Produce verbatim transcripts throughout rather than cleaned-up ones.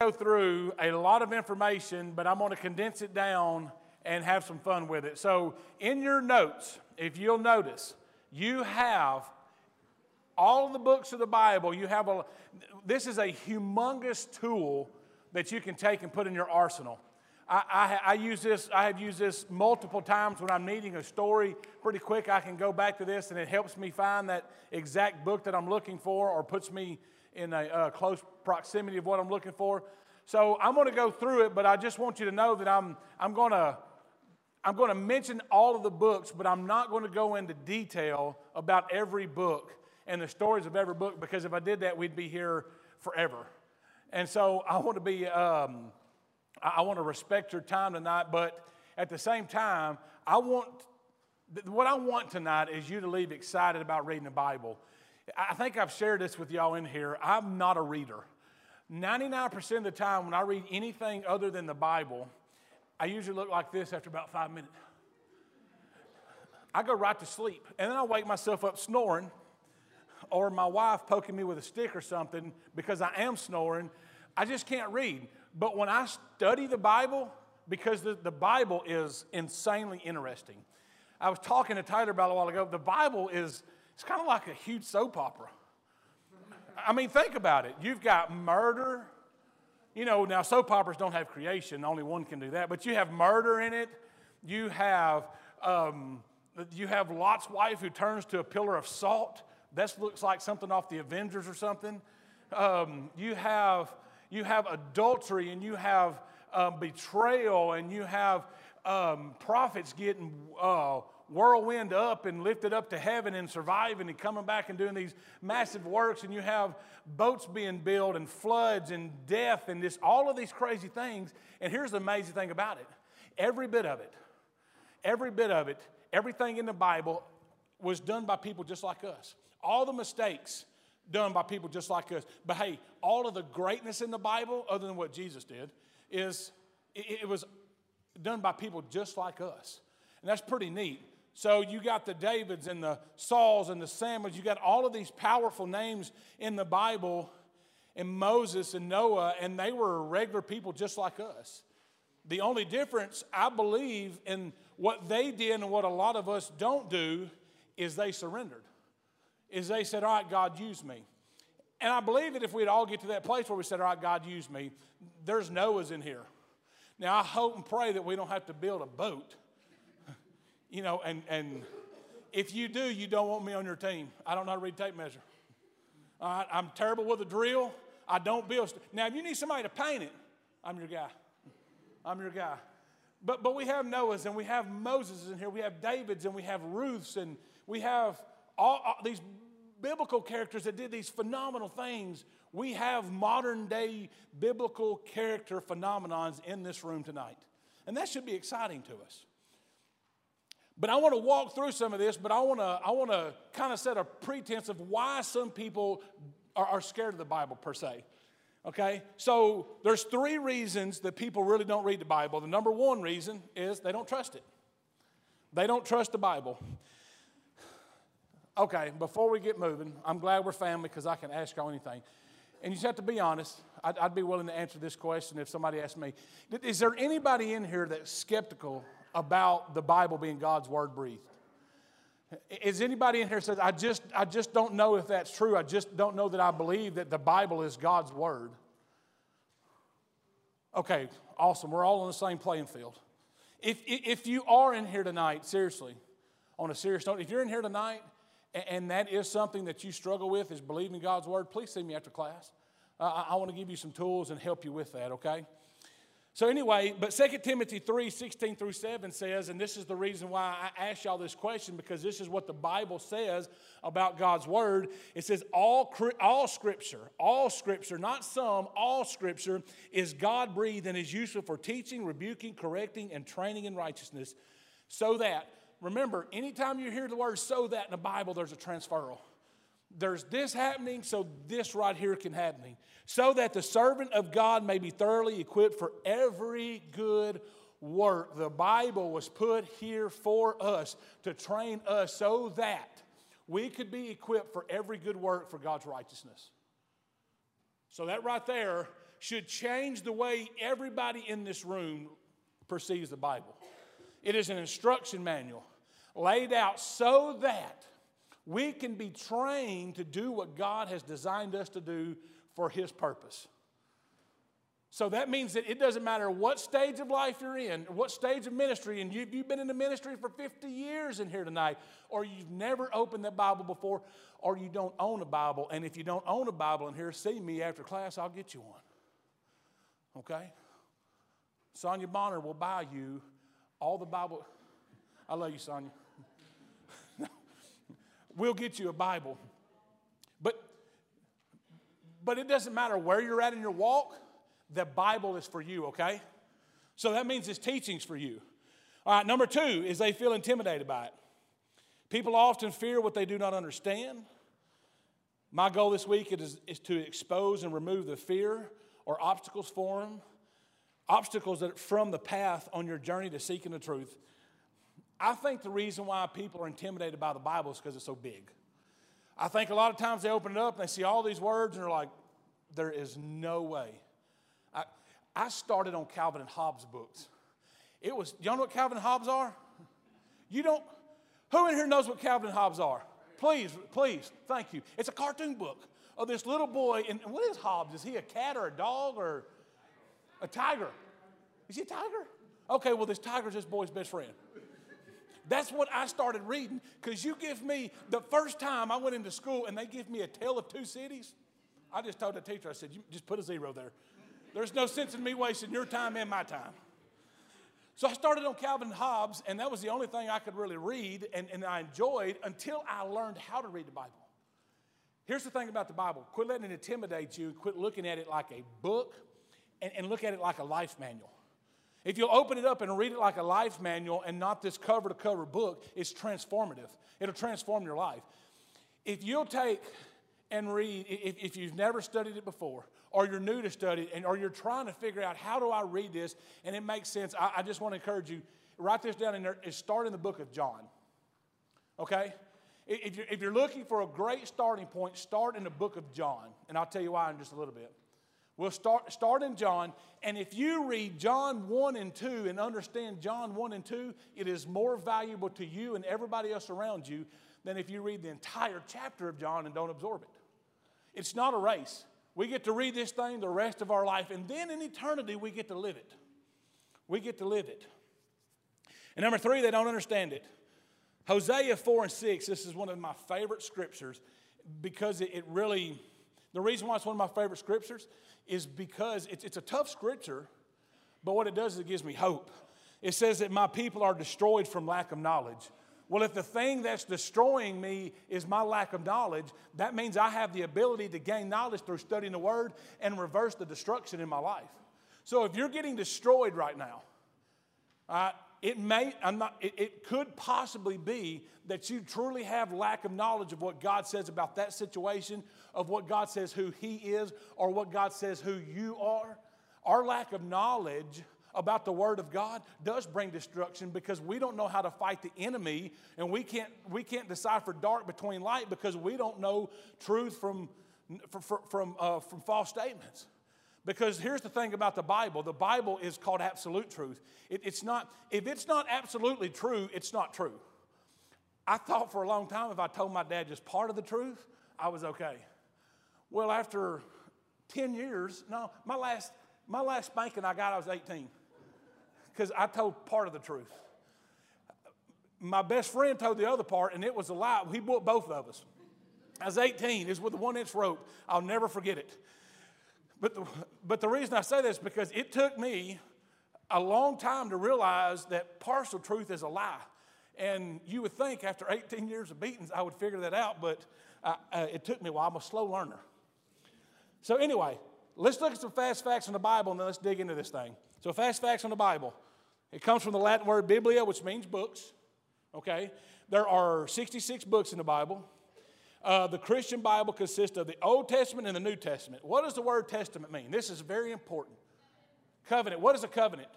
go through a lot of information, but I'm going to condense it down and have some fun with it. So in your notes, if you'll notice, you have all of the books of the Bible. You have a, this is a humongous tool that you can take and put in your arsenal. I, I, I use this, I have used this multiple times when I'm needing a story pretty quick. I can go back to this and it helps me find that exact book that I'm looking for, or puts me in a uh, close proximity of what I'm looking for. So I'm going to go through it, but I just want you to know that I'm, I'm going to I'm going to mention all of the books, but I'm not going to go into detail about every book and the stories of every book, because if I did that, we'd be here forever. And so I want to be, um, I want to respect your time tonight, but at the same time, I want, what I want tonight is you to leave excited about reading the Bible. I think I've shared this with y'all in here. I'm not a reader. ninety-nine percent of the time when I read anything other than the Bible, I usually look like this after about five minutes. I go right to sleep, and then I wake myself up snoring, or my wife poking me with a stick or something because I am snoring. I just can't read. But when I study the Bible, because the, the Bible is insanely interesting. I was talking to Tyler about a while ago. The Bible is, it's kind of like a huge soap opera. I mean, think about it. You've got murder. You know, now soap operas don't have creation. Only one can do that. But you have murder in it. You have, um, you have Lot's wife who turns to a pillar of salt. That looks like something off the Avengers or something. Um, you have you have adultery, and you have uh, betrayal, and you have um, prophets getting uh, whirlwind up and lifted up to heaven and surviving and coming back and doing these massive works. And you have boats being built and floods and death and this, all of these crazy things. And here's the amazing thing about it. Every bit of it, every bit of it, everything in the Bible was done by people just like us. All the mistakes done by people just like us. But hey, all of the greatness in the Bible, other than what Jesus did, is it, it was done by people just like us. And that's pretty neat. So you got the Davids and the Sauls and the Samuels. You got all of these powerful names in the Bible, and Moses and Noah, and they were regular people just like us. The only difference, I believe, in what they did and what a lot of us don't do is they surrendered. Is they said, all right, God, use me. And I believe that if we'd all get to that place where we said, all right, God, use me, there's Noahs in here. Now, I hope and pray that we don't have to build a boat. You know, and, and if you do, you don't want me on your team. I don't know how to read tape measure. All right, I'm terrible with a drill. I don't build. St- now, if you need somebody to paint it, I'm your guy. I'm your guy. But but we have Noahs, and we have Moses in here. We have Davids, and we have Ruths, and we have all, all these biblical characters that did these phenomenal things. We have modern day biblical character phenomenons in this room tonight. And that should be exciting to us. But I want to walk through some of this, but I want to I want to kind of set a pretense of why some people are, are scared of the Bible per se. Okay? So there's three reasons that people really don't read the Bible. The number one reason is they don't trust it. They don't trust the Bible. Okay, before we get moving, I'm glad we're family because I can ask y'all anything. And you just have to be honest. I'd, I'd be willing to answer this question if somebody asked me. Is there anybody in here that's skeptical about the Bible being God's word breathed? Is anybody in here that says, I just, I just don't know if that's true. I just don't know that I believe that the Bible is God's word? Okay, awesome. We're all on the same playing field. If, if you are in here tonight, seriously, on a serious note, if you're in here tonight and that is something that you struggle with, is believing God's word, please see me after class. Uh, I, I want to give you some tools and help you with that, okay? So anyway, but Second Timothy three, sixteen through seven says, and this is the reason why I asked y'all this question, because this is what the Bible says about God's word. It says all, all scripture, all scripture, not some, all scripture is God-breathed and is useful for teaching, rebuking, correcting, and training in righteousness. So that, remember, anytime you hear the word so that in the Bible, there's a transferal. There's this happening, so this right here can happen. So that the servant of God may be thoroughly equipped for every good work. The Bible was put here for us, to train us so that we could be equipped for every good work for God's righteousness. So that right there should change the way everybody in this room perceives the Bible. It is an instruction manual laid out so that we can be trained to do what God has designed us to do for His purpose. So that means that it doesn't matter what stage of life you're in, what stage of ministry, and you've, you've been in the ministry for fifty years in here tonight, or you've never opened the Bible before, or you don't own a Bible. And if you don't own a Bible in here, see me after class, I'll get you one. Okay? Sonia Bonner will buy you all the Bible. I love you, Sonia. We'll get you a Bible. But, but it doesn't matter where you're at in your walk. The Bible is for you, okay? So that means His teaching's for you. All right, number two is they feel intimidated by it. People often fear what they do not understand. My goal this week is, is to expose and remove the fear or obstacles for them, obstacles that from the path on your journey to seeking the truth. I think the reason why people are intimidated by the Bible is because it's so big. I think a lot of times they open it up and they see all these words and they're like, there is no way. I, I started on Calvin and Hobbes books. It was, y'all know what Calvin and Hobbes are? You don't, who in here knows what Calvin and Hobbes are? Please, please, thank you. It's a cartoon book of this little boy, and what is Hobbes? Is he a cat or a dog or a tiger? Is he a tiger? Okay, well, this tiger's this boy's best friend. That's what I started reading, because you give me, the first time I went into school and they give me A Tale of Two Cities, I just told the teacher, I said, you just put a zero there. There's no sense in me wasting your time and my time. So I started on Calvin and Hobbes, and that was the only thing I could really read, and, and I enjoyed until I learned how to read the Bible. Here's the thing about the Bible. Quit letting it intimidate you. Quit looking at it like a book, and, and look at it like a life manual. If you'll open it up and read it like a life manual and not this cover-to-cover book, it's transformative. It'll transform your life. If you'll take and read, if, if you've never studied it before, or you're new to study it, and, or you're trying to figure out, how do I read this, and it makes sense, I, I just want to encourage you, write this down in there, and start in the book of John. Okay? If you're, if you're looking for a great starting point, start in the book of John, and I'll tell you why in just a little bit. We'll start, start in John, and if you read John one and two and understand John one and two, it is more valuable to you and everybody else around you than if you read the entire chapter of John and don't absorb it. It's not a race. We get to read this thing the rest of our life, and then in eternity, we get to live it. We get to live it. And number three, they don't understand it. Hosea four and six, this is one of my favorite scriptures because it, it really, the reason why it's one of my favorite scriptures is because it's, it's a tough scripture, but what it does is it gives me hope. It says that my people are destroyed from lack of knowledge. Well, if the thing that's destroying me is my lack of knowledge, that means I have the ability to gain knowledge through studying the Word and reverse the destruction in my life. So if you're getting destroyed right now, uh, it may, I'm not, it, it could possibly be that you truly have lack of knowledge of what God says about that situation, of what God says who He is, or what God says who you are. Our lack of knowledge about the Word of God does bring destruction because we don't know how to fight the enemy, and we can't, we can't decipher dark between light because we don't know truth from, from, from, uh, from false statements. Because here's the thing about the Bible. The Bible is called absolute truth. It, it's not, if it's not absolutely true, it's not true. I thought for a long time if I told my dad just part of the truth, I was okay. Well, after ten years, no, my last, my last spanking I got, I was eighteen. Because I told part of the truth. My best friend told the other part, and it was a lie. He bought both of us. I was eighteen. It was with a one-inch rope. I'll never forget it. But the, but the reason I say this is because it took me a long time to realize that partial truth is a lie. And you would think after eighteen years of beatings I would figure that out, but uh, uh, it took me a while. I'm a slow learner. So anyway, let's look at some fast facts in the Bible, and then let's dig into this thing. So fast facts on the Bible. It comes from the Latin word biblia, which means books. Okay? There are sixty-six books in the Bible. Uh, the Christian Bible consists of the Old Testament and the New Testament. What does the word testament mean? This is very important. Covenant. What is a covenant?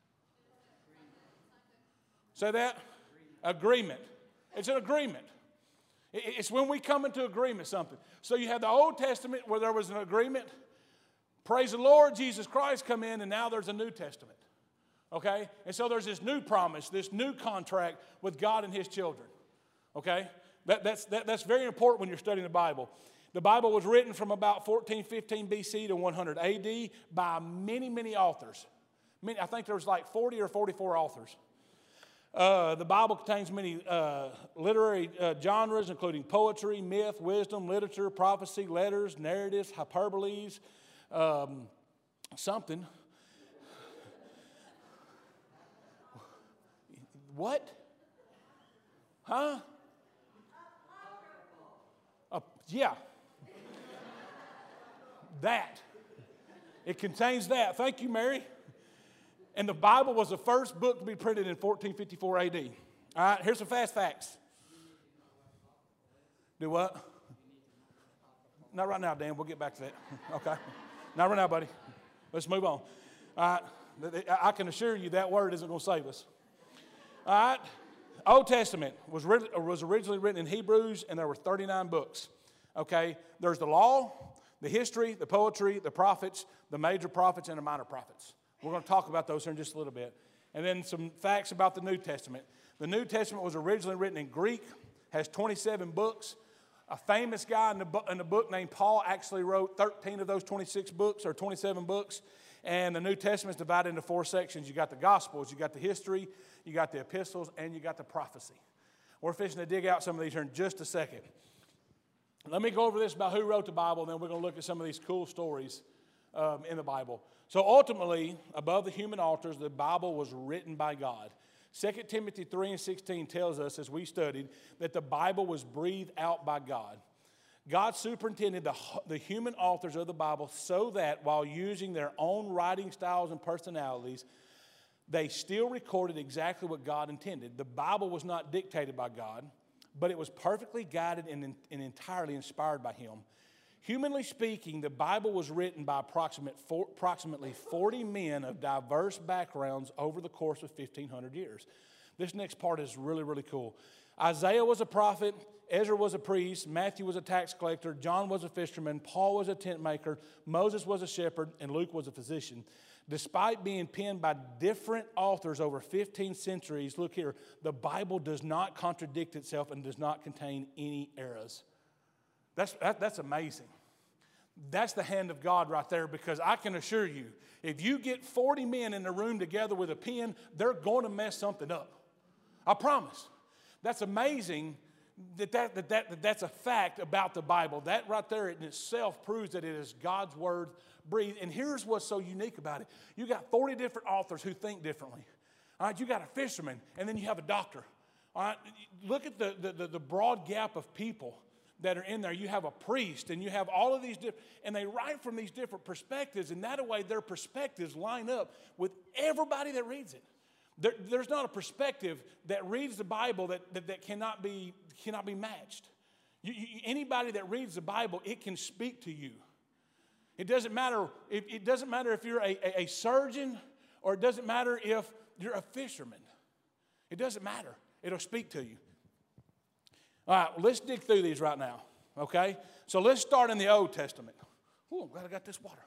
Say that? Agreement. It's an agreement. It's when we come into agreement something. So you have the Old Testament where there was an agreement Praise the Lord, Jesus Christ come in, and now there's a New Testament. Okay? And so there's this new promise, this new contract with God and his children. Okay? That, that's, that, that's very important when you're studying the Bible. The Bible was written from about fourteen fifteen B C to one hundred A D by many, many authors. Many, I think there was like forty or forty-four authors. Uh, the Bible contains many uh, literary uh, genres, including poetry, myth, wisdom, literature, prophecy, letters, narratives, hyperboles, um, something. What? Huh? Uh, yeah. That. It contains that. Thank you, Mary. And the Bible was the first book to be printed in fourteen fifty-four A D. All right, here's some fast facts. Do what? Not right now, Dan. We'll get back to that. Okay. Not right now, buddy. Let's move on. All right. I can assure you that word isn't going to save us. All right. Old Testament was, was originally written in Hebrews, and there were thirty-nine books. Okay. There's the law, the history, the poetry, the prophets, the major prophets, and the minor prophets. We're going to talk about those here in just a little bit. And then some facts about the New Testament. The New Testament was originally written in Greek, has twenty-seven books. A famous guy in the, book, in the book named Paul actually wrote thirteen of those twenty-six books, or twenty-seven books. And the New Testament is divided into four sections. You got the Gospels, you got the history, you got the epistles, and you got the prophecy. We're fixing to dig out some of these here in just a second. Let me go over this about who wrote the Bible, and then we're going to look at some of these cool stories um, in the Bible. So ultimately, above the human altars, the Bible was written by God. Second Timothy three and sixteen tells us, as we studied, that the Bible was breathed out by God. God superintended the, the human authors of the Bible so that while using their own writing styles and personalities, they still recorded exactly what God intended. The Bible was not dictated by God, but it was perfectly guided and, and entirely inspired by Him. Humanly speaking, the Bible was written by approximate four, approximately forty men of diverse backgrounds over the course of fifteen hundred years. This next part is really, really cool. Isaiah was a prophet, Ezra was a priest, Matthew was a tax collector, John was a fisherman, Paul was a tent maker, Moses was a shepherd, and Luke was a physician. Despite being penned by different authors over fifteen centuries, look here, the Bible does not contradict itself and does not contain any errors. That's, that, that's amazing. That's the hand of God right there, because I can assure you, if you get forty men in the room together with a pen, they're going to mess something up. I promise. That's amazing that, that, that, that, that that's a fact about the Bible. That right there in itself proves that it is God's word breathed. And here's what's so unique about it. You got forty different authors who think differently. All right, you got a fisherman, and then you have a doctor. All right, look at the, the, the broad gap of people that are in there. You have a priest, and you have all of these different, and they write from these different perspectives, and that way their perspectives line up with everybody that reads it. There, there's not a perspective that reads the Bible that, that, that cannot be, cannot be matched. You, you, anybody that reads the Bible, it can speak to you. It doesn't matter if, it doesn't matter if you're a, a, a surgeon, or it doesn't matter if you're a fisherman. It doesn't matter. It'll speak to you. All right, well, let's dig through these right now, okay? So let's start in the Old Testament. Oh, I'm glad I got this water.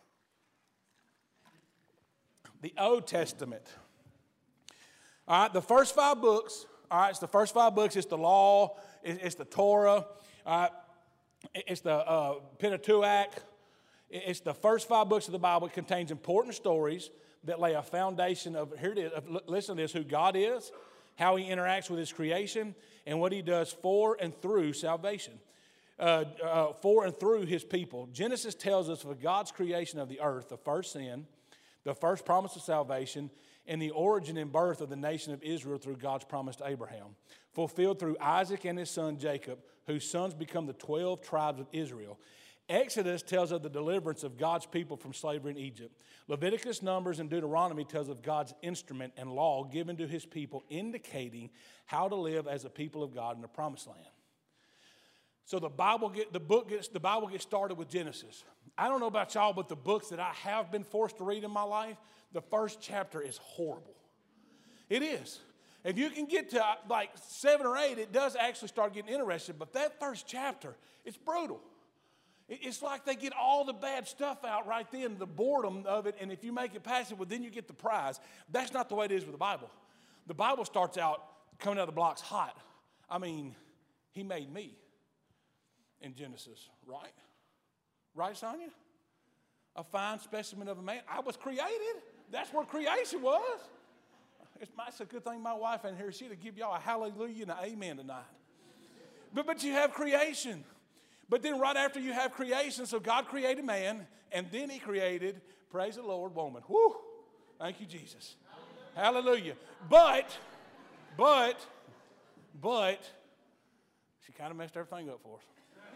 The Old Testament. All right, the first five books, all right, it's the first five books. It's the law, it's the Torah, all right, it's the uh, Pentateuch. It's the first five books of the Bible. It contains important stories that lay a foundation of, here it is, listen to this, who God is, how He interacts with His creation, and what He does for and through salvation, uh, uh, for and through His people. Genesis tells us of God's creation of the earth, the first sin, the first promise of salvation, and the origin and birth of the nation of Israel through God's promise to Abraham, fulfilled through Isaac and his son Jacob, whose sons become the twelve tribes of Israel. Exodus tells of the deliverance of God's people from slavery in Egypt. Leviticus, Numbers, and Deuteronomy tells of God's instrument and law given to His people, indicating how to live as a people of God in the promised land. So the Bible get, the book gets the Bible gets started with Genesis. I don't know about y'all, but the books that I have been forced to read in my life, the first chapter is horrible. It is. If you can get to like seven or eight, it does actually start getting interesting. But that first chapter, it's brutal. It's like they get all the bad stuff out right then, the boredom of it, and if you make it past it, well, then you get the prize. That's not the way it is with the Bible. The Bible starts out coming out of the blocks hot. I mean, he made me in Genesis, right? Right, Sonia? A fine specimen of a man. I was created. That's where creation was. It's, it's a good thing my wife ain't here. She'd give y'all a hallelujah and an amen tonight. But, but you have creation. But then right after you have creation, so God created man, and then he created, praise the Lord, woman. Woo! Thank you, Jesus. Hallelujah. But, but, but, she kind of messed everything up for us.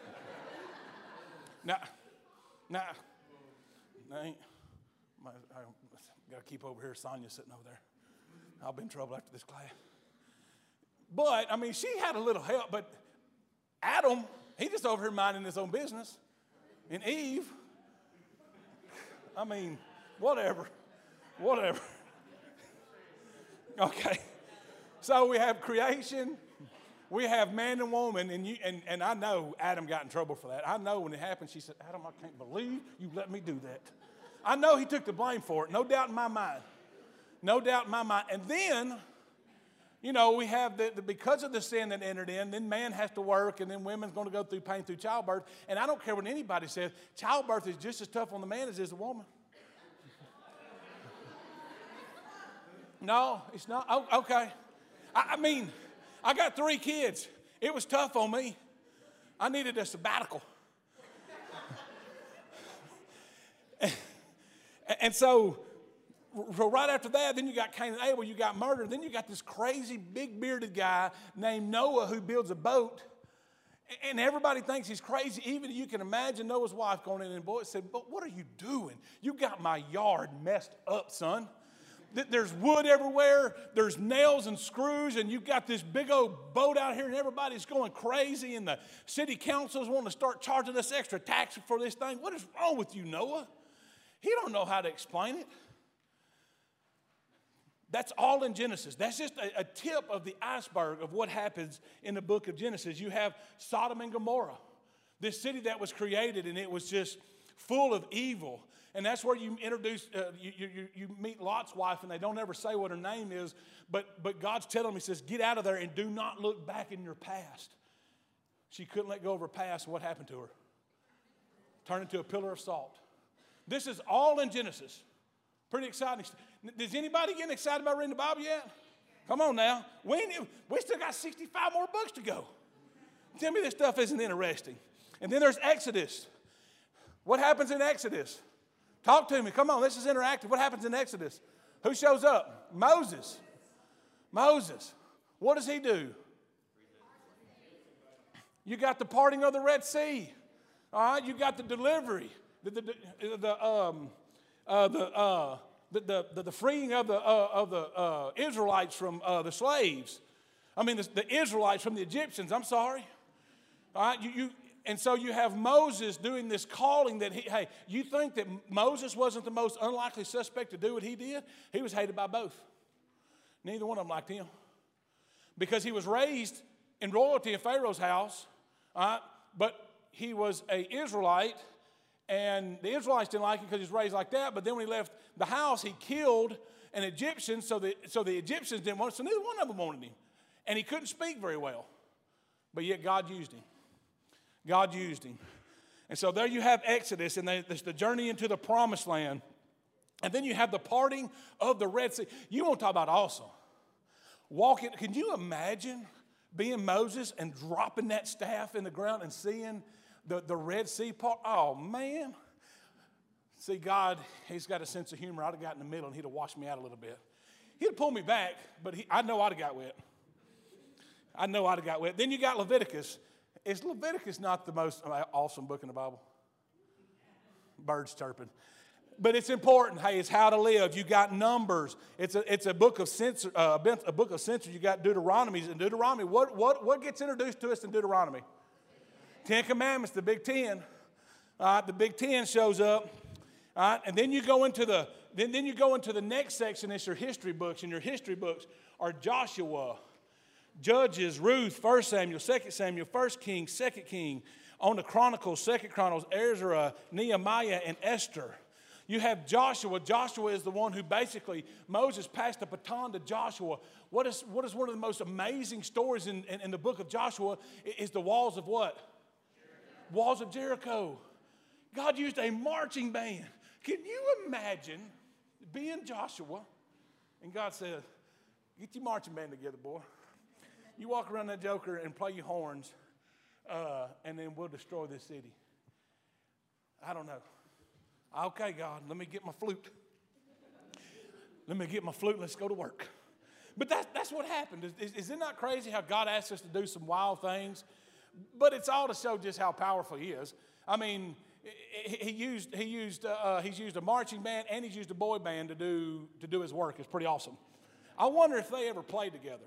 Now, now, now ain't, my, I got to keep over here. Sonia's sitting over there. I'll be in trouble after this class. But, I mean, she had a little help, but Adam, he just over here minding his own business. And Eve, I mean, whatever, whatever. Okay, so we have creation. We have man and woman, and, you, and, and I know Adam got in trouble for that. I know when it happened, she said, Adam, I can't believe you let me do that. I know he took the blame for it, no doubt in my mind. No doubt in my mind. And then, you know, we have the, the because of the sin that entered in, then man has to work, and then women's going to go through pain through childbirth. And I don't care what anybody says, childbirth is just as tough on the man as it is the woman. No, it's not. Oh, okay. I, I mean... I got three kids. It was tough on me. I needed a sabbatical. And so, right after that, then you got Cain and Abel, you got murder. Then you got this crazy, big bearded guy named Noah who builds a boat. And everybody thinks he's crazy. Even you can imagine Noah's wife going in and boy said, but what are you doing? You got my yard messed up, son. There's wood everywhere. There's nails and screws, and you've got this big old boat out here, and everybody's going crazy, and the city council's wanting to start charging us extra tax for this thing. What is wrong with you, Noah? He don't know how to explain it. That's all in Genesis. That's just a, a tip of the iceberg of what happens in the book of Genesis. You have Sodom and Gomorrah, this city that was created, and it was just full of evil. And that's where you introduce, uh, you, you, you meet Lot's wife, and they don't ever say what her name is, but, but God's telling him, he says, get out of there and do not look back in your past. She couldn't let go of her past, and what happened to her? Turned into a pillar of salt. This is all in Genesis. Pretty exciting. Is anybody getting excited about reading the Bible yet? Come on now. We, we still got sixty-five more books to go. Tell me this stuff isn't interesting. And then there's Exodus. What happens in Exodus? Talk to me. Come on, this is interactive. What happens in Exodus? Who shows up? Moses. Moses. What does he do? You got the parting of the Red Sea. All right, you got the delivery, the the the, the um uh, the, uh, the the the freeing of the uh, of the uh, Israelites from uh, the slaves. I mean, the, the Israelites from the Egyptians. I'm sorry. All right, you you. And so you have Moses doing this calling that, he, hey, you think that Moses wasn't the most unlikely suspect to do what he did? He was hated by both. Neither one of them liked him. Because he was raised in royalty in Pharaoh's house, uh, but he was an Israelite, and the Israelites didn't like him because he was raised like that, but then when he left the house, he killed an Egyptian, so the, so the Egyptians didn't want him, so neither one of them wanted him. And he couldn't speak very well, but yet God used him. God used him. And so there you have Exodus, and there's the journey into the promised land. And then you have the parting of the Red Sea. You want to talk about awesome. Walking, can you imagine being Moses and dropping that staff in the ground and seeing the, the Red Sea part? Oh, man. See, God, he's got a sense of humor. I'd have got in the middle, and he'd have washed me out a little bit. He'd have pulled me back, but he, I know I'd have got wet. I know I'd have got wet. Then you got Leviticus. Is Leviticus not the most awesome book in the Bible? Birds chirping. But it's important. Hey, it's how to live. You got Numbers. It's a, it's a book of censor, uh, a book of censor. You got Deuteronomy. And Deuteronomy, what, what, what gets introduced to us in Deuteronomy? Ten Commandments, the Big Ten. All right, the Big Ten shows up. All right, and then you go into the then, then you go into the next section. It's your history books, and your history books are Joshua, Judges, Ruth, First Samuel, Second Samuel, First King, Second King. on the Chronicles, Second Chronicles, Ezra, Nehemiah, and Esther. You have Joshua. Joshua is the one who basically, Moses passed the baton to Joshua. What is, what is one of the most amazing stories in, in, in the book of Joshua is the walls of what? Jericho. Walls of Jericho. God used a marching band. Can you imagine being Joshua? And God said, get your marching band together, boy. You walk around that joker and play your horns, uh, and then we'll destroy this city. I don't know. Okay, God, let me get my flute. Let me get my flute and let's go to work. But that's, that's what happened. Is, is it not crazy how God asks us to do some wild things? But it's all to show just how powerful He is. I mean, he, he used, he used, uh, he's used a marching band and he's used a boy band to do, to do His work. It's pretty awesome. I wonder if they ever played together.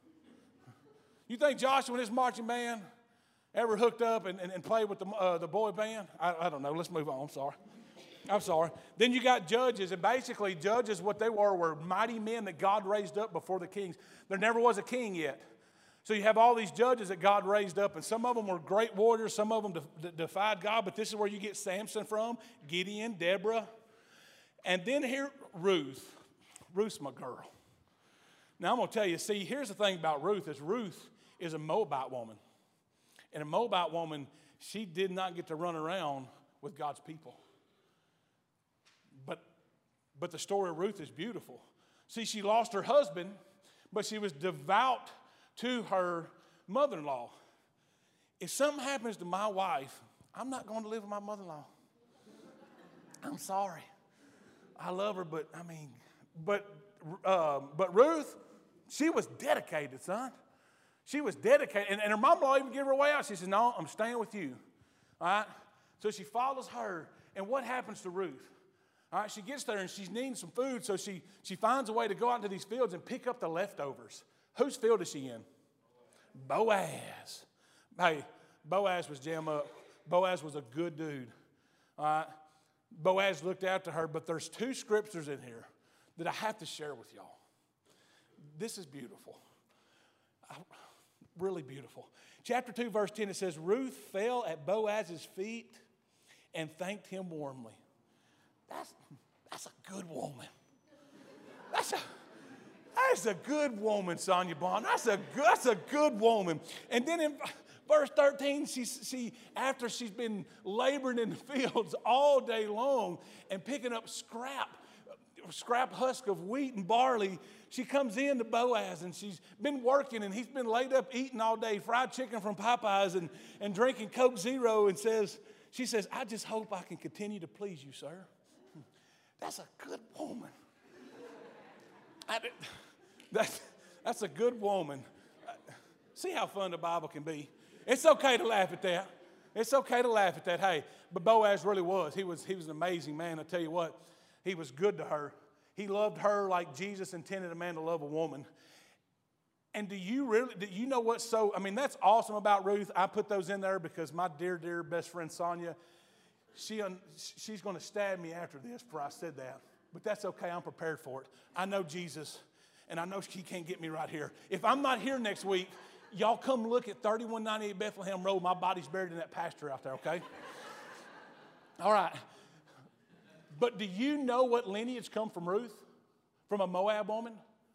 You think Joshua and his marching band ever hooked up and, and, and played with the, uh, the boy band? I, I don't know. Let's move on. I'm sorry. I'm sorry. Then you got judges, and basically judges, what they were, were mighty men that God raised up before the kings. There never was a king yet. So you have all these judges that God raised up, and some of them were great warriors, some of them de- de- defied God, but this is where you get Samson from, Gideon, Deborah. And then here, Ruth. Ruth's my girl. Now I'm going to tell you, see, here's the thing about Ruth, is Ruth is a Moabite woman. And a Moabite woman, she did not get to run around with God's people. But, but the story of Ruth is beautiful. See, she lost her husband, but she was devout to her mother-in-law. If something happens to my wife, I'm not going to live with my mother-in-law. I'm sorry. I love her, but I mean, but uh, but Ruth, she was dedicated, son. She was dedicated. And, and her mom-in-law even gave her a way out. She said, no, I'm staying with you. All right? So she follows her. And what happens to Ruth? All right, she gets there and she's needing some food, so she, she finds a way to go out into these fields and pick up the leftovers. Whose field is she in? Boaz. Hey, Boaz was jam up. Boaz was a good dude. All right? Boaz looked after her, but there's two scriptures in here that I have to share with y'all. This is beautiful. I, really beautiful. Chapter two, verse ten, it says, Ruth fell at Boaz's feet and thanked him warmly. That's, that's a good woman. That's a, that's a good woman, Sonia Bond. That's a good, that's a good woman. And then in verse thirteen, she, she, after she's been laboring in the fields all day long and picking up scrap, scrap husk of wheat and barley, she comes in to Boaz and she's been working and he's been laid up eating all day, fried chicken from Popeyes and, and drinking Coke Zero, and says, she says, I just hope I can continue to please you, sir. That's a good woman. I, that's, that's a good woman. See how fun the Bible can be. It's okay to laugh at that. It's okay to laugh at that. Hey, but Boaz really was. He was, he was an amazing man. I tell you what, he was good to her. He loved her like Jesus intended a man to love a woman. And do you really, do you know what's so, I mean, that's awesome about Ruth. I put those in there because my dear, dear best friend Sonia, She, she's going to stab me after this for I said that. But that's okay. I'm prepared for it. I know Jesus, and I know she can't get me right here. If I'm not here next week, y'all come look at thirty-one ninety-eight Bethlehem Road. My body's buried in that pasture out there, okay? All right. But do you know what lineage come from Ruth? From a Moab woman?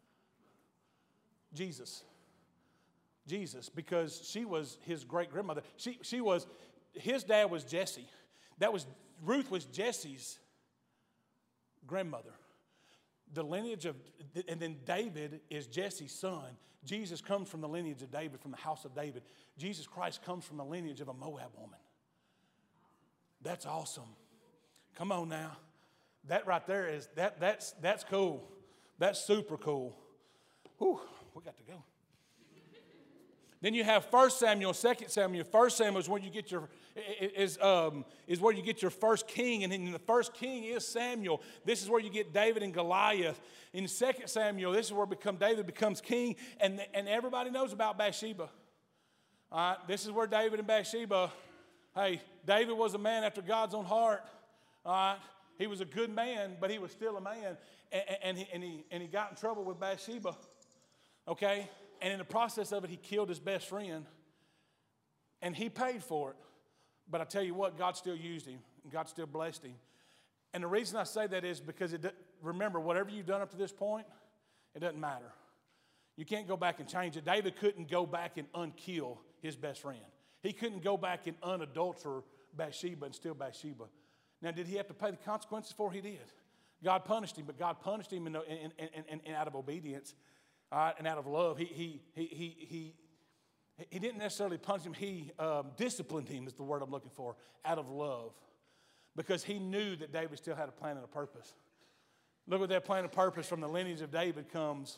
Jesus. Jesus, because she was his great-grandmother. She, she was, his dad was Jesse. That was, Ruth was Jesse's grandmother. The lineage of, and then David is Jesse's son. Jesus comes from the lineage of David, from the house of David. Jesus Christ comes from the lineage of a Moab woman. That's awesome. Come on now. That right there is, that that's that's cool. That's super cool. Whew, we got to go. Then you have First Samuel, Second Samuel. First Samuel is where you get your is um, is where you get your first king, and then the first king is Samuel. This is where you get David and Goliath. In Second Samuel, this is where become David becomes king, and and everybody knows about Bathsheba. All right, this is where David and Bathsheba. Hey, David was a man after God's own heart. All right, he was a good man, but he was still a man, and, and he and he and he got in trouble with Bathsheba. Okay. And in the process of it, he killed his best friend. And he paid for it. But I tell you what, God still used him. And God still blessed him. And the reason I say that is because, it, remember, whatever you've done up to this point, it doesn't matter. You can't go back and change it. David couldn't go back and unkill his best friend. He couldn't go back and unadulter Bathsheba and steal Bathsheba. Now, did he have to pay the consequences for it? He did. God punished him, but God punished him in, in, in, in, in out of obedience, uh, and out of love. He, he, he, he, he, he didn't necessarily punish him. He um, disciplined him is the word I'm looking for, out of love, because he knew that David still had a plan and a purpose. Look at that plan and purpose. From the lineage of David comes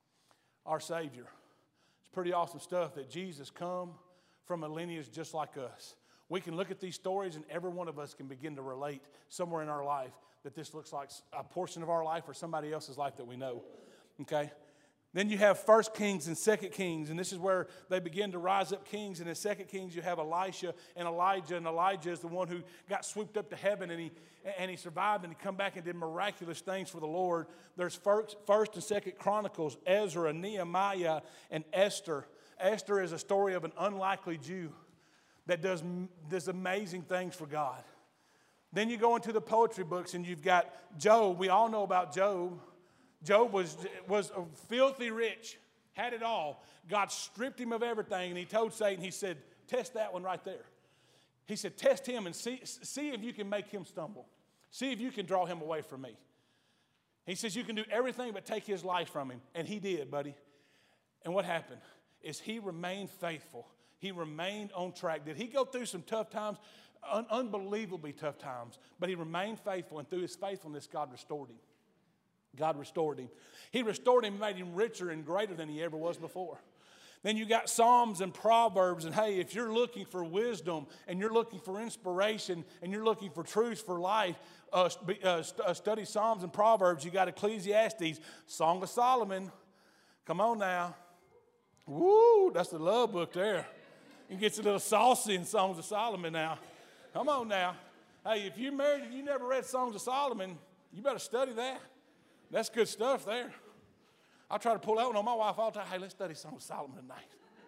our Savior. It's pretty awesome stuff that Jesus come from a lineage just like us. We can look at these stories and every one of us can begin to relate somewhere in our life that this looks like a portion of our life or somebody else's life that we know. Okay? Then you have First Kings and Second Kings, and this is where they begin to rise up kings. And in Second Kings, you have Elisha and Elijah, and Elijah is the one who got swooped up to heaven, and he and he survived, and he come back and did miraculous things for the Lord. There's First, First and Second Chronicles, Ezra, Nehemiah, and Esther. Esther is a story of an unlikely Jew that does, does amazing things for God. Then you go into the poetry books, and you've got Job. We all know about Job. Job was, was filthy rich, had it all. God stripped him of everything, and he told Satan, he said, test that one right there. He said, test him and see, see if you can make him stumble. See if you can draw him away from me. He says, you can do everything but take his life from him. And he did, buddy. And what happened is he remained faithful. He remained on track. Did he go through some tough times? Un- unbelievably tough times. But he remained faithful, and through his faithfulness, God restored him. God restored him. He restored him and made him richer and greater than he ever was before. Then you got Psalms and Proverbs, and hey, if you're looking for wisdom and you're looking for inspiration and you're looking for truth for life, uh, uh, st- uh, study Psalms and Proverbs. You got Ecclesiastes, Song of Solomon. Come on now. Woo, that's the love book there. It gets a little saucy in Songs of Solomon now. Come on now. Hey, if you're married and you never read Songs of Solomon, you better study that. That's good stuff there. I try to pull that one on my wife all the time. Hey, let's study Song of Solomon tonight.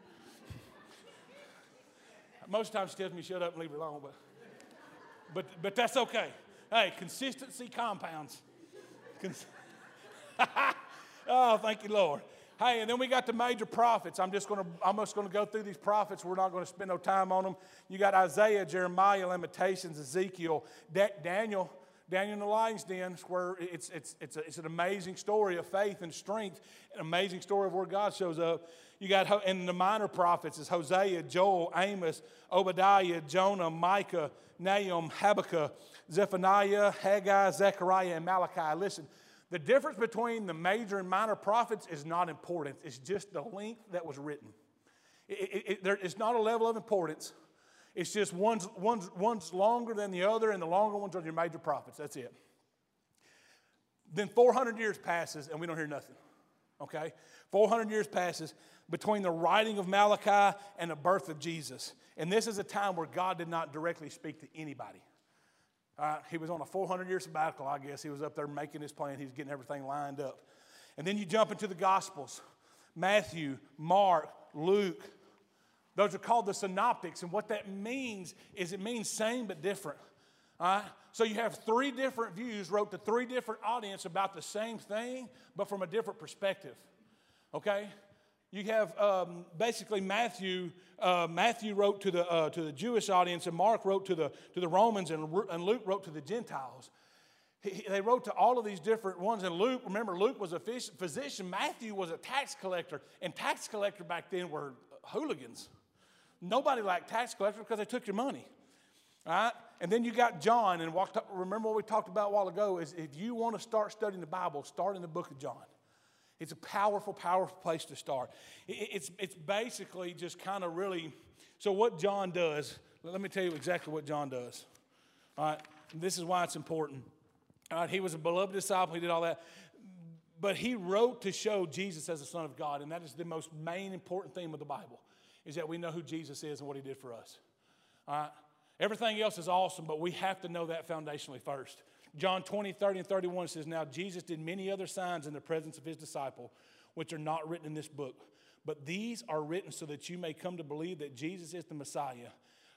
Most times she tells me shut up and leave her alone, but, but, but that's okay. Hey, consistency compounds. Cons- oh, thank you, Lord. Hey, and then we got the major prophets. I'm just going to I'm just going to go through these prophets. We're not going to spend no time on them. You got Isaiah, Jeremiah, Lamentations, Ezekiel, Da- Daniel. Daniel in the lion's den, where it's, it's, it's, a, it's an amazing story of faith and strength, an amazing story of where God shows up. You got, and the minor prophets is Hosea, Joel, Amos, Obadiah, Jonah, Micah, Nahum, Habakkuk, Zephaniah, Haggai, Zechariah, and Malachi. Listen, the difference between the major and minor prophets is not important. It's just the length that was written. It, it, it, there, it's not a level of importance. It's just one's, one's, one's longer than the other, and the longer ones are your major prophets. That's it. Then four hundred years passes, and we don't hear nothing. Okay? four hundred years passes between the writing of Malachi and the birth of Jesus. And this is a time where God did not directly speak to anybody. Uh, he was on a four hundred year sabbatical, I guess. He was up there making his plan. He was getting everything lined up. And then you jump into the Gospels. Matthew, Mark, Luke. Those are called the synoptics, and what that means is it means same but different. All right? So you have three different views, wrote to three different audiences about the same thing, but from a different perspective. Okay? You have um, basically Matthew. Uh, Matthew wrote to the uh, to the Jewish audience, and Mark wrote to the to the Romans, and, and Luke wrote to the Gentiles. He, they wrote to all of these different ones. And Luke, remember, Luke was a physician. Matthew was a tax collector, and tax collectors back then were hooligans. Nobody liked tax collectors because they took your money. All right? And then you got John. And what, remember what we talked about a while ago is if you want to start studying the Bible, start in the book of John. It's a powerful, powerful place to start. It, it's, it's basically just kind of really, so what John does, let me tell you exactly what John does. All right? And this is why it's important. All right? He was a beloved disciple. He did all that. But he wrote to show Jesus as the Son of God. And that is the most main important theme of the Bible. Is that we know who Jesus is and what he did for us. All right? Everything else is awesome, but we have to know that foundationally first. John twenty, thirty, and thirty-one says, now Jesus did many other signs in the presence of his disciple, which are not written in this book. But these are written so that you may come to believe that Jesus is the Messiah,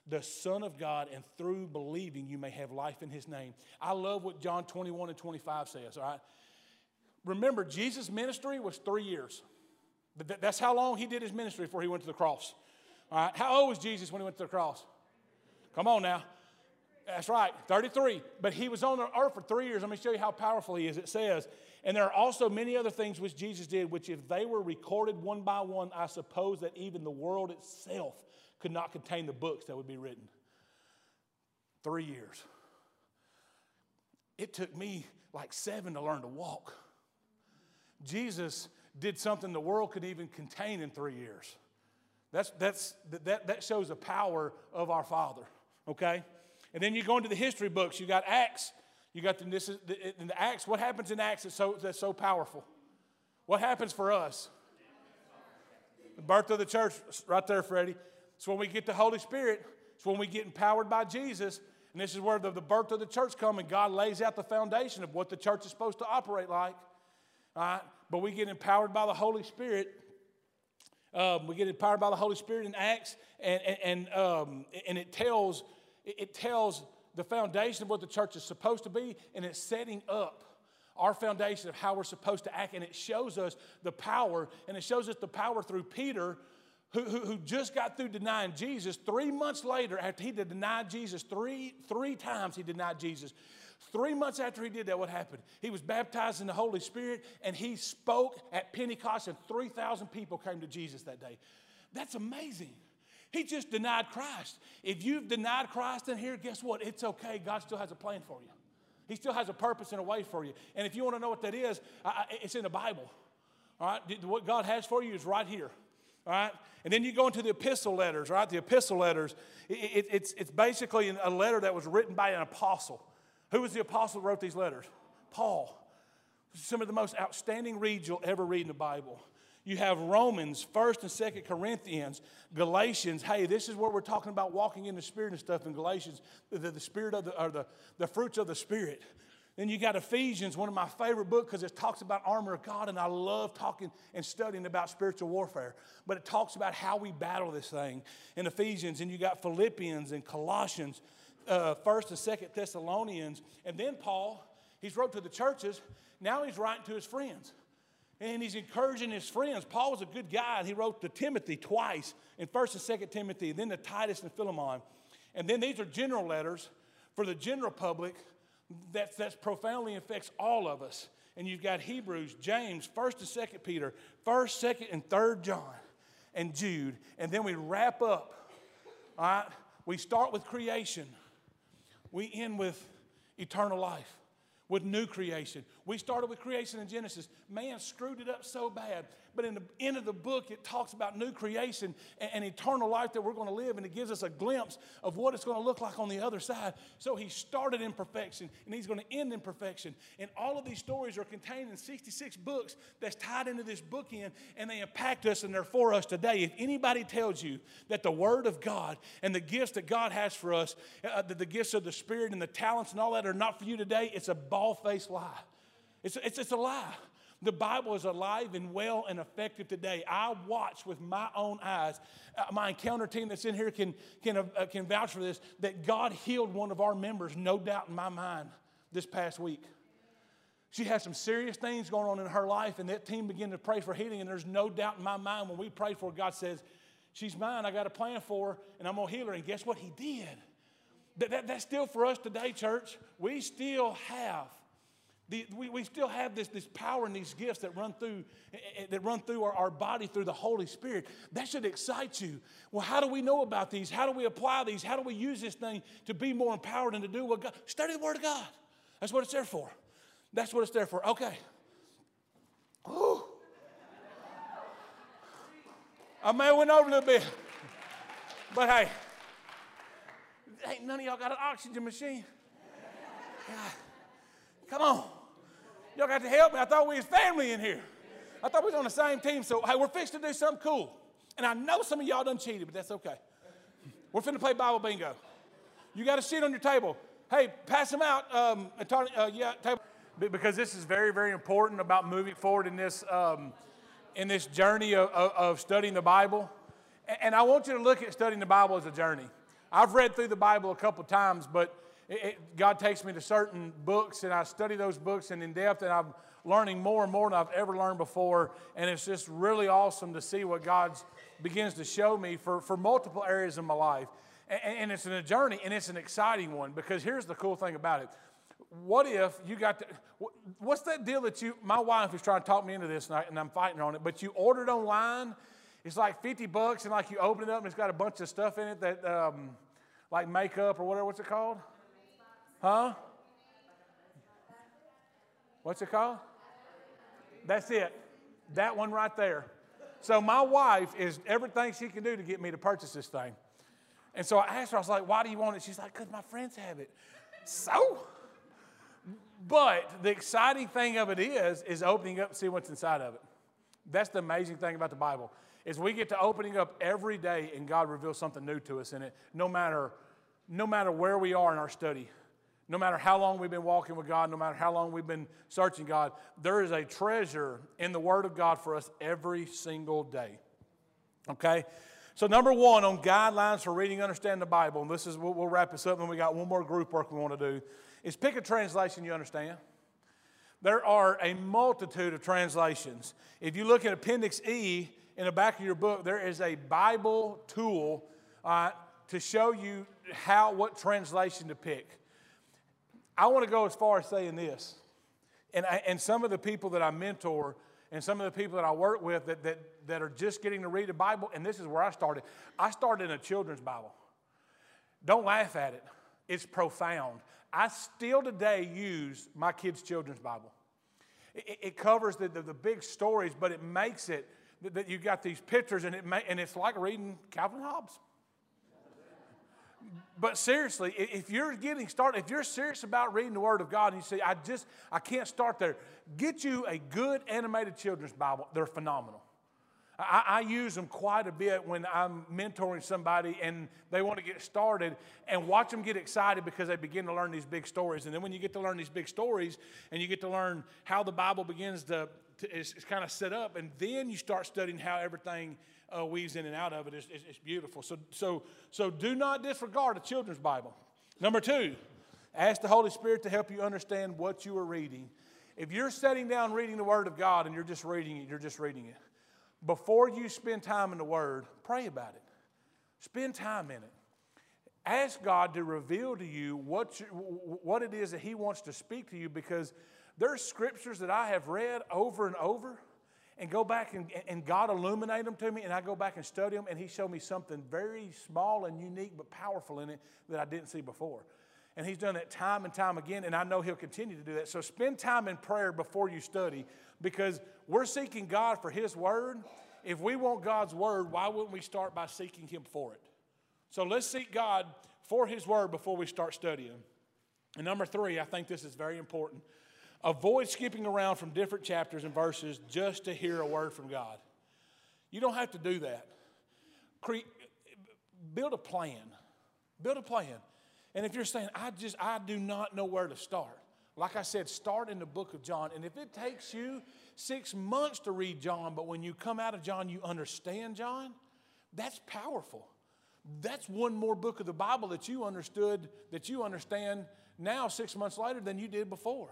the Son of God, and through believing you may have life in his name. I love what John twenty-one and twenty-five says, all right? Remember, Jesus' ministry was three years. That's how long he did his ministry before he went to the cross. All right? How old was Jesus when he went to the cross? Come on now. That's right, thirty-three. But he was on the earth for three years. Let me show you how powerful he is. It says, and there are also many other things which Jesus did, which if they were recorded one by one, I suppose that even the world itself could not contain the books that would be written. Three years. It took me like seven to learn to walk. Jesus did something the world could even contain in three years. That's, that's, that, that shows the power of our Father, okay? And then you go into the history books. You got Acts. You got the, this is, the, in the Acts. What happens in Acts is so, that's so powerful. What happens for us? The birth of the church, right there, Freddie. It's when we get the Holy Spirit. It's when we get empowered by Jesus. And this is where the, the birth of the church comes, and God lays out the foundation of what the church is supposed to operate like. All right? But we get empowered by the Holy Spirit. Um, we get empowered by the Holy Spirit in Acts, and, and, and, um, and it tells it tells the foundation of what the church is supposed to be, and it's setting up our foundation of how we're supposed to act, and it shows us the power, and it shows us the power through Peter, who, who, who just got through denying Jesus. Three months later, after he had denied Jesus, three, three times he denied Jesus. Three months after he did that, what happened? He was baptized in the Holy Spirit, and he spoke at Pentecost, and three thousand people came to Jesus that day. That's amazing. He just denied Christ. If you've denied Christ in here, guess what? It's okay. God still has a plan for you. He still has a purpose and a way for you. And if you want to know what that is, it's in the Bible. All right? What God has for you is right here. All right? And then you go into the epistle letters, right? The epistle letters, it, it, it's, it's basically a letter that was written by an apostle. Who was the apostle who wrote these letters? Paul. Some of the most outstanding reads you'll ever read in the Bible. You have Romans, First and Second Corinthians, Galatians. Hey, this is where we're talking about walking in the Spirit and stuff in Galatians, the, the spirit of the, or the, the fruits of the Spirit. Then you got Ephesians, one of my favorite books because it talks about armor of God, and I love talking and studying about spiritual warfare. But it talks about how we battle this thing in Ephesians. And you got Philippians and Colossians, uh, First and Second Thessalonians. And then Paul, he's wrote to the churches. Now he's writing to his friends. And he's encouraging his friends. Paul was a good guy, and he wrote to Timothy twice in First and Second Timothy, and then to Titus and Philemon. And then these are general letters for the general public that that's profoundly affects all of us. And you've got Hebrews, James, First and Second Peter, First, Second, and Third John, and Jude. And then we wrap up. All right? We start with creation. We end with eternal life. With new creation. We started with creation in Genesis. Man screwed it up so bad. But in the end of the book, it talks about new creation and, and eternal life that we're going to live. And it gives us a glimpse of what it's going to look like on the other side. So he started in perfection, and he's going to end in perfection. And all of these stories are contained in sixty-six books that's tied into this bookend, and they impact us, and they're for us today. If anybody tells you that the Word of God and the gifts that God has for us, uh, the, the gifts of the Spirit and the talents and all that are not for you today, it's a bald-faced lie. It's, it's, it's a lie. The Bible is alive and well and effective today. I watched with my own eyes. Uh, my encounter team that's in here can, can, uh, can vouch for this, that God healed one of our members, no doubt in my mind, this past week. She had some serious things going on in her life, and that team began to pray for healing, and there's no doubt in my mind when we prayed for her, God says, she's mine, I got a plan for her, and I'm going to heal her. And guess what? He did. That, that, that's still for us today, church. We still have The, we, we still have this, this power and these gifts that run through that run through our, our body through the Holy Spirit. That should excite you. Well, how do we know about these? How do we apply these? How do we use this thing to be more empowered and to do what God? Study the Word of God. That's what it's there for. That's what it's there for. Okay. Whew. I may have went over a little bit. But hey, ain't none of y'all got an oxygen machine. God. Come on. Y'all got to help me. I thought we was family in here. I thought we was on the same team. So, hey, we're fixing to do something cool. And I know some of y'all done cheated, but that's okay. We're finna play Bible bingo. You got a sheet on your table. Hey, pass them out. Um, uh, yeah, table. Because this is very, very important about moving forward in this, um, in this journey of, of, of studying the Bible. And I want you to look at studying the Bible as a journey. I've read through the Bible a couple times, but it, it, God takes me to certain books, and I study those books and in depth, and I'm learning more and more than I've ever learned before, and it's just really awesome to see what God begins to show me for, for multiple areas of my life. And, and it's a journey, and it's an exciting one, because here's the cool thing about it. What if you got to, what's that deal that you, my wife is trying to talk me into this, and, I, and I'm fighting on it, but you ordered online, it's like fifty bucks, and like you open it up, and it's got a bunch of stuff in it that, um, like makeup or whatever, what's it called? Huh? What's it called? That's it. That one right there. So my wife is everything she can do to get me to purchase this thing. And so I asked her, I was like, why do you want it? She's like, because my friends have it. So? But the exciting thing of it is, is opening up and see what's inside of it. That's the amazing thing about the Bible, is we get to opening up every day and God reveals something new to us in it, no matter, no matter where we are in our study. No matter how long we've been walking with God, no matter how long we've been searching God, there is a treasure in the Word of God for us every single day. Okay? So number one on guidelines for reading and understanding the Bible, and this is, we'll, we'll wrap this up, and we got one more group work we want to do, is pick a translation you understand. There are a multitude of translations. If you look at Appendix E in the back of your book, there is a Bible tool uh, to show you how, what translation to pick. I want to go as far as saying this, and, I, and some of the people that I mentor and some of the people that I work with that, that, that are just getting to read the Bible, and this is where I started. I started in a children's Bible. Don't laugh at it. It's profound. I still today use my kids' children's Bible. It, it covers the, the, the big stories, but it makes it that, that you got these pictures, and, it may, and it's like reading Calvin Hobbes. But seriously, if you're getting started, if you're serious about reading the Word of God and you say, I just, I can't start there, get you a good animated children's Bible. They're phenomenal. I, I use them quite a bit when I'm mentoring somebody and they want to get started, and watch them get excited because they begin to learn these big stories. And then when you get to learn these big stories and you get to learn how the Bible begins to, to is, is kind of set up, and then you start studying how everything Uh, weaves in and out of it. It's, it's, it's beautiful. So, so, so do not disregard a children's Bible. Number two, ask the Holy Spirit to help you understand what you are reading. If you're sitting down reading the Word of God and you're just reading it, you're just reading it. Before you spend time in the Word, pray about it. Spend time in it. Ask God to reveal to you what, you, what it is that He wants to speak to you, because there's scriptures that I have read over and over, and go back and, and God illuminate them to me, and I go back and study them, and He showed me something very small and unique but powerful in it that I didn't see before. And He's done that time and time again, and I know He'll continue to do that. So spend time in prayer before you study, because we're seeking God for His Word. If we want God's Word, why wouldn't we start by seeking Him for it? So let's seek God for His Word before we start studying. And number three, I think this is very important. Avoid skipping around from different chapters and verses just to hear a word from God. You don't have to do that. Cre- build a plan. Build a plan. And if you're saying, I just, I do not know where to start. Like I said, start in the book of John. And if it takes you six months to read John, but when you come out of John, you understand John, that's powerful. That's one more book of the Bible that you understood, that you understand now six months later than you did before.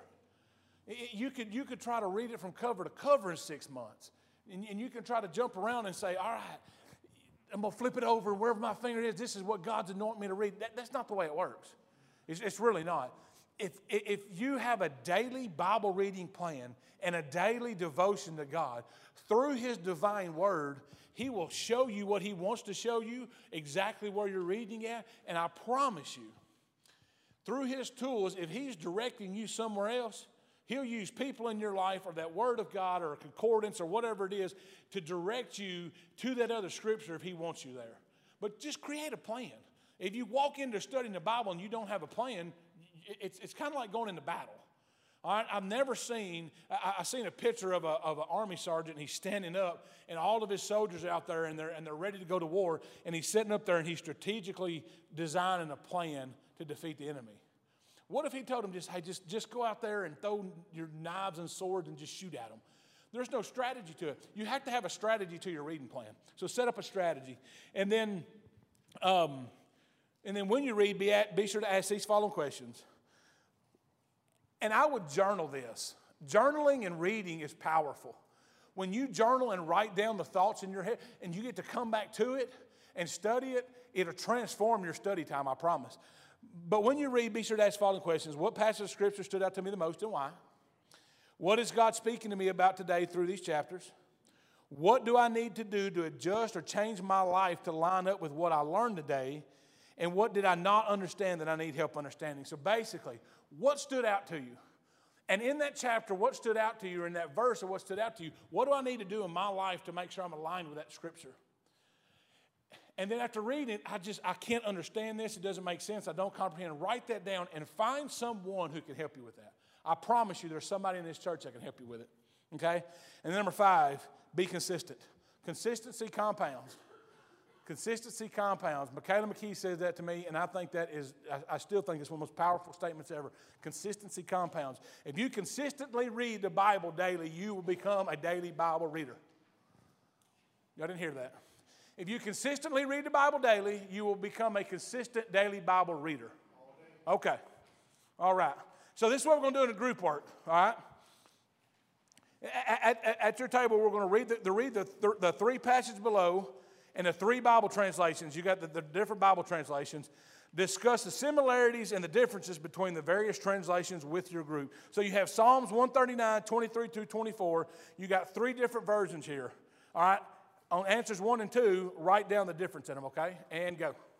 You could, you could try to read it from cover to cover in six months. And, and you can try to jump around and say, all right, I'm going to flip it over, and wherever my finger is, this is what God's anointed me to read. That, that's not the way it works. It's, it's really not. If, if you have a daily Bible reading plan and a daily devotion to God, through His divine word, He will show you what He wants to show you, exactly where you're reading at. And I promise you, through His tools, if He's directing you somewhere else, He'll use people in your life or that word of God or a concordance or whatever it is to direct you to that other scripture if He wants you there. But just create a plan. If you walk into studying the Bible and you don't have a plan, it's, it's kind of like going into battle. All right? I've never seen, I, I've seen a picture of, a, of an army sergeant, and he's standing up, and all of his soldiers are out there, and they're, and they're ready to go to war, and he's sitting up there, and he's strategically designing a plan to defeat the enemy. What if he told them, just, hey, just, just go out there and throw your knives and swords and just shoot at them? There's no strategy to it. You have to have a strategy to your reading plan. So set up a strategy. And then um, And then when you read, be, at, be sure to ask these following questions. And I would journal this. Journaling and reading is powerful. When you journal and write down the thoughts in your head and you get to come back to it and study it, it'll transform your study time, I promise. But when you read, be sure to ask the following questions. What passage of Scripture stood out to me the most and why? What is God speaking to me about today through these chapters? What do I need to do to adjust or change my life to line up with what I learned today? And what did I not understand that I need help understanding? So basically, what stood out to you? And in that chapter, what stood out to you, or in that verse, or what stood out to you, what do I need to do in my life to make sure I'm aligned with that Scripture? And then after reading it, I just, I can't understand this. It doesn't make sense. I don't comprehend. Write that down and find someone who can help you with that. I promise you there's somebody in this church that can help you with it. Okay? And then number five, be consistent. Consistency compounds. Consistency compounds. Michaela McKee says that to me, and I think that is, I, I still think it's one of the most powerful statements ever. Consistency compounds. If you consistently read the Bible daily, you will become a daily Bible reader. Y'all didn't hear that. If you consistently read the Bible daily, you will become a consistent daily Bible reader. Okay. All right. So this is what we're going to do in a group work. All right. At, at, at your table, we're going to read the, the, read the, th- the three passages below and the three Bible translations. You got the, the different Bible translations. Discuss the similarities and the differences between the various translations with your group. So you have Psalms one thirty-nine, twenty-three through twenty-four. You got three different versions here. All right. On answers one and two, write down the difference in them, okay? And go.